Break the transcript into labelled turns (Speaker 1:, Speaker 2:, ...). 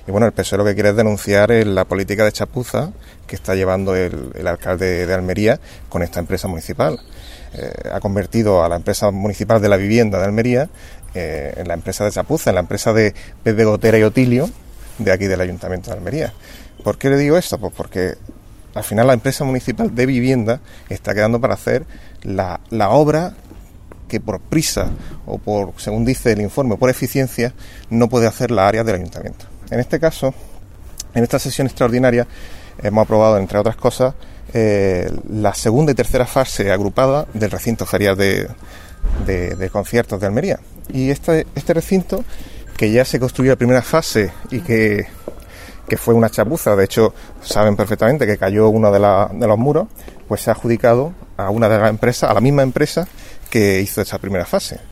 Speaker 1: Y bueno, el PSOE lo que quiere es denunciar la política de chapuza que está llevando el alcalde de Almería con esta empresa municipal. Ha convertido a la empresa municipal de la vivienda de Almería en la empresa de chapuza, en la empresa de Pepe Gotera y Otilio de aquí del Ayuntamiento de Almería. ¿Por qué le digo esto? Pues porque al final la empresa municipal de vivienda está quedando para hacer la obra que por prisa o por, según dice el informe, por eficiencia, no puede hacer la área del ayuntamiento. En este caso, en esta sesión extraordinaria, hemos aprobado, entre otras cosas, la segunda y tercera fase agrupada del recinto ferial de conciertos de Almería. Y este recinto, que ya se construyó la primera fase y que fue una chapuza, de hecho saben perfectamente que cayó uno de los muros, pues se ha adjudicado a una de las empresas, a la misma empresa que hizo esa primera fase.